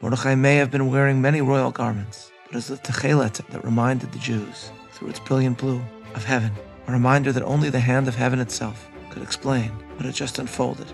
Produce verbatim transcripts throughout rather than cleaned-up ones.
Mordechai may have been wearing many royal garments, but it was the Techelet that reminded the Jews, through its brilliant blue, of heaven, a reminder that only the hand of heaven itself could explain what had just unfolded.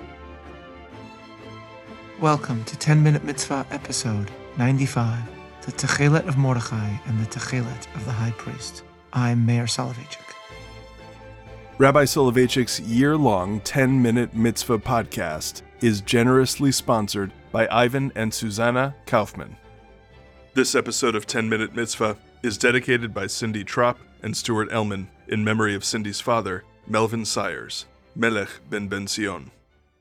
Welcome to ten minute Mitzvah episode ninety-five, the Techelet of Mordechai and the Techelet of the High Priest. I'm Meir Soloveichik. Rabbi Soloveitchik's year-long ten minute Mitzvah podcast is generously sponsored by Ivan and Susanna Kaufman. This episode of ten minute Mitzvah is dedicated by Cindy Tropp and Stuart Elman in memory of Cindy's father, Melvin Sayers, Melech ben Ben-Sion.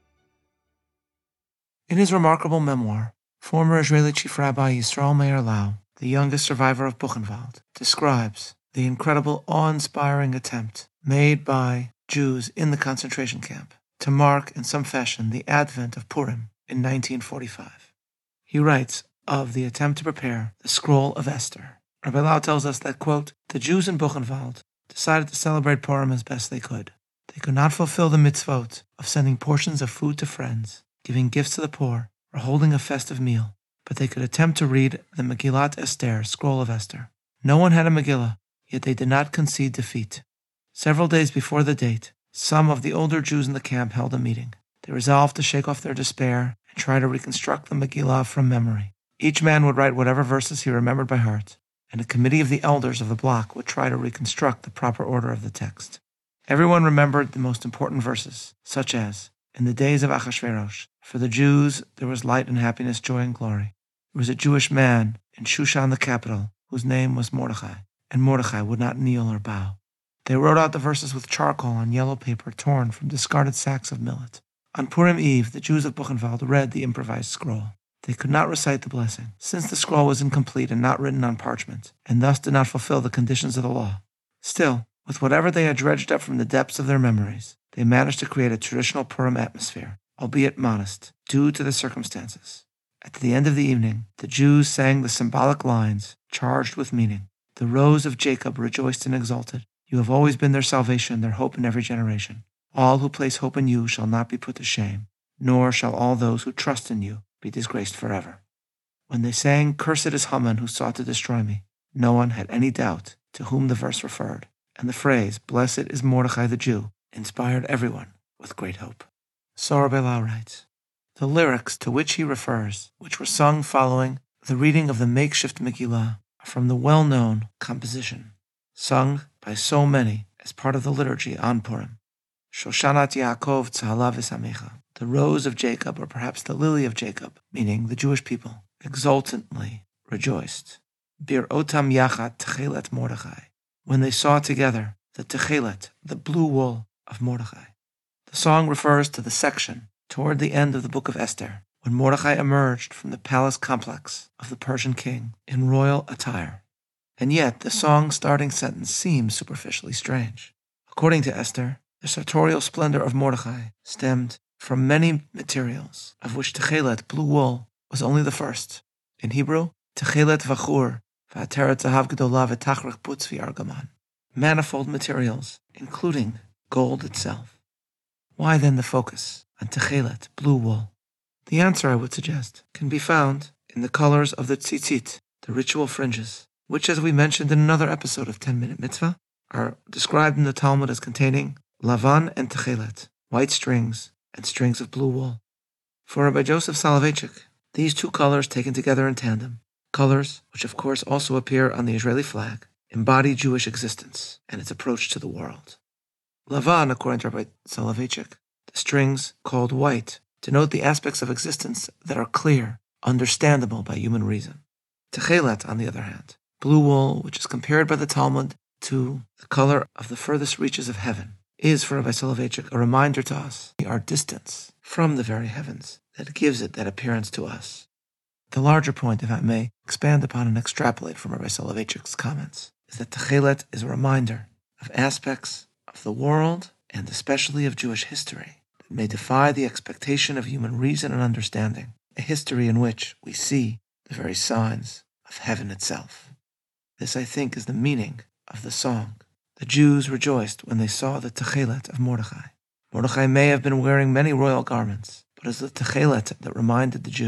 In his remarkable memoir, former Israeli Chief Rabbi Yisrael Meir Lau, the youngest survivor of Buchenwald, describes the incredible, awe-inspiring attempt made by Jews in the concentration camp to mark in some fashion the advent of Purim in nineteen forty-five. He writes of the attempt to prepare the Scroll of Esther. Rabbi Lau tells us that, quote, the Jews in Buchenwald decided to celebrate Purim as best they could. They could not fulfill the mitzvot of sending portions of food to friends, giving gifts to the poor, or holding a festive meal, but they could attempt to read the Megillat Esther, Scroll of Esther. No one had a Megillah, yet they did not concede defeat. Several days before the date, some of the older Jews in the camp held a meeting. They resolved to shake off their despair and try to reconstruct the Megillah from memory. Each man would write whatever verses he remembered by heart, and a committee of the elders of the block would try to reconstruct the proper order of the text. Everyone remembered the most important verses, such as, in the days of Achashverosh, for the Jews there was light and happiness, joy and glory. There was a Jewish man in Shushan the capital, whose name was Mordechai, and Mordechai would not kneel or bow. They wrote out the verses with charcoal on yellow paper torn from discarded sacks of millet. On Purim Eve, the Jews of Buchenwald read the improvised scroll. They could not recite the blessing, since the scroll was incomplete and not written on parchment, and thus did not fulfill the conditions of the law. Still, with whatever they had dredged up from the depths of their memories, they managed to create a traditional Purim atmosphere, albeit modest, due to the circumstances. At the end of the evening, the Jews sang the symbolic lines, charged with meaning. The rows of Jacob rejoiced and exulted. You have always been their salvation, their hope in every generation. All who place hope in you shall not be put to shame, nor shall all those who trust in you be disgraced forever. When they sang, Cursed is Haman who sought to destroy me, no one had any doubt to whom the verse referred, and the phrase, Blessed is Mordechai the Jew, inspired everyone with great hope. So Rabbi Lau writes, the lyrics to which he refers, which were sung following the reading of the makeshift Megillah, are from the well-known composition, sung by so many as part of the liturgy on Purim. Shoshanat Yaakov Tzahalav V'Samecha. The rose of Jacob, or perhaps the lily of Jacob, meaning the Jewish people, exultantly rejoiced. Bir Otam Yachat Techelet Mordechai. When they saw together the Techelet, the blue wool of Mordechai. The song refers to the section toward the end of the book of Esther, when Mordechai emerged from the palace complex of the Persian king in royal attire. And yet, the song's starting sentence seems superficially strange. According to Esther, the sartorial splendor of Mordechai stemmed from many materials, of which Techelet, blue wool, was only the first. In Hebrew, Techelet v'chur, v'ateret zahav gedolah v'tachrich putz v'argaman. Manifold materials, including gold itself. Why then the focus on Techelet, blue wool? The answer, I would suggest, can be found in the colors of the tzitzit, the ritual fringes, which, as we mentioned in another episode of ten minute Mitzvah, are described in the Talmud as containing lavan and techelet, white strings and strings of blue wool. For Rabbi Joseph Soloveitchik, these two colors taken together in tandem, colors which of course also appear on the Israeli flag, embody Jewish existence and its approach to the world. Lavan, according to Rabbi Soloveitchik, the strings called white, denote the aspects of existence that are clear, understandable by human reason. Techelet, on the other hand, blue wool, which is compared by the Talmud to the color of the furthest reaches of heaven, is, for Rabbi Soloveitchik, a reminder to us of our distance from the very heavens that gives it that appearance to us. The larger point, if I may expand upon and extrapolate from Rabbi Soloveitchik's comments, is that Techelet is a reminder of aspects of the world, and especially of Jewish history, that may defy the expectation of human reason and understanding, a history in which we see the very signs of heaven itself. This, I think, is the meaning of the song. The Jews rejoiced when they saw the Techelet of Mordechai. Mordechai may have been wearing many royal garments, but it was the Techelet that reminded the Jews,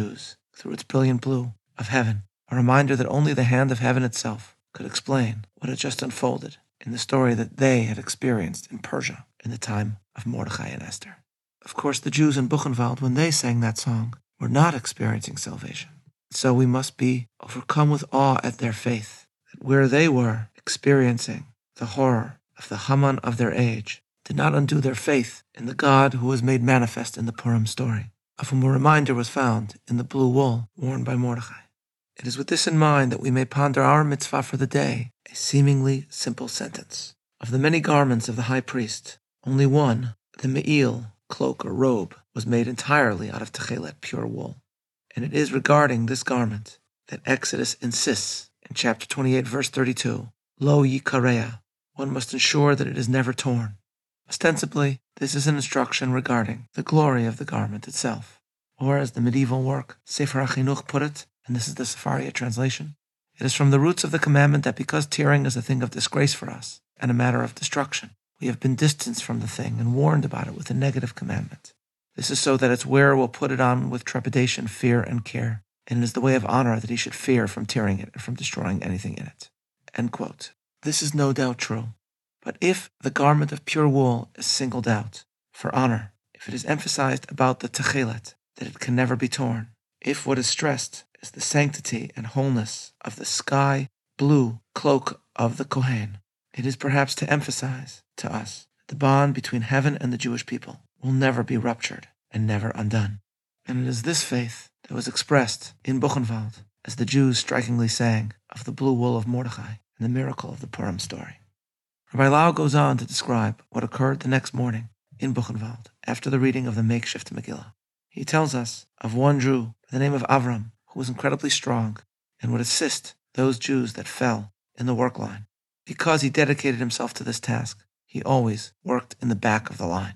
through its brilliant blue, of heaven, a reminder that only the hand of heaven itself could explain what had just unfolded in the story that they had experienced in Persia in the time of Mordechai and Esther. Of course, the Jews in Buchenwald, when they sang that song, were not experiencing salvation. So we must be overcome with awe at their faith, that where they were experiencing the horror of the Haman of their age, did not undo their faith in the God who was made manifest in the Purim story, of whom a reminder was found in the blue wool worn by Mordechai. It is with this in mind that we may ponder our mitzvah for the day, a seemingly simple sentence. Of the many garments of the high priest, only one, the me'il, cloak or robe, was made entirely out of techelet, pure wool. And it is regarding this garment that Exodus insists in chapter twenty-eight, verse thirty-two, Lo yikareah, one must ensure that it is never torn. Ostensibly, this is an instruction regarding the glory of the garment itself. Or, as the medieval work Sefer HaChinuch put it, and this is the Sefaria translation, it is from the roots of the commandment that because tearing is a thing of disgrace for us and a matter of destruction, we have been distanced from the thing and warned about it with a negative commandment. This is so that its wearer will put it on with trepidation, fear, and care, and it is the way of honor that he should fear from tearing it and from destroying anything in it. End quote. This is no doubt true. But if the garment of pure wool is singled out for honor, if it is emphasized about the techelet, that it can never be torn, if what is stressed is the sanctity and wholeness of the sky blue cloak of the Kohen, it is perhaps to emphasize to us that the bond between heaven and the Jewish people will never be ruptured and never undone. And it is this faith that was expressed in Buchenwald as the Jews strikingly sang of the blue wool of Mordechai and the miracle of the Purim story. Rabbi Lau goes on to describe what occurred the next morning in Buchenwald after the reading of the makeshift Megillah. He tells us of one Jew by the name of Avram who was incredibly strong and would assist those Jews that fell in the work line. Because he dedicated himself to this task, he always worked in the back of the line.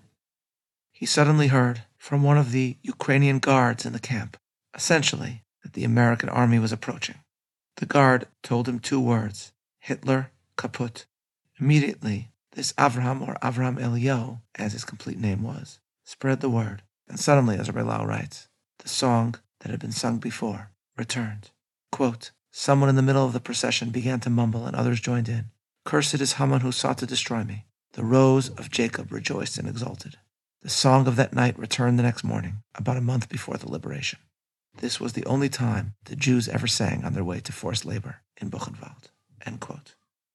He suddenly heard from one of the Ukrainian guards in the camp, essentially, that the American army was approaching. The guard told him two words, Hitler kaput. Immediately, this Avraham, or Avram Eliyahu, as his complete name was, spread the word, and suddenly, as Rabbi Lau writes, the song that had been sung before returned. Quote, someone in the middle of the procession began to mumble, and others joined in. Cursed is Haman who sought to destroy me. The rose of Jacob rejoiced and exulted. The song of that night returned the next morning, about a month before the liberation. This was the only time the Jews ever sang on their way to forced labor in Buchenwald. End quote.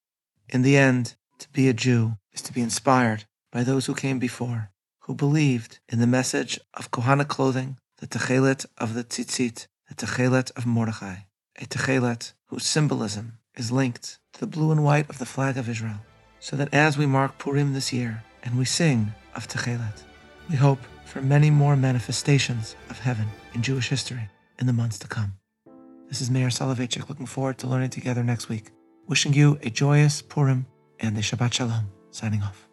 In the end, to be a Jew is to be inspired by those who came before, who believed in the message of Kohana clothing, the techelet of the tzitzit, the techelet of Mordechai, a techelet whose symbolism is linked to the blue and white of the flag of Israel, so that as we mark Purim this year and we sing of techelet, we hope for many more manifestations of heaven in Jewish history in the months to come. This is Meir Soloveichik, looking forward to learning together next week. Wishing you a joyous Purim and a Shabbat Shalom. Signing off.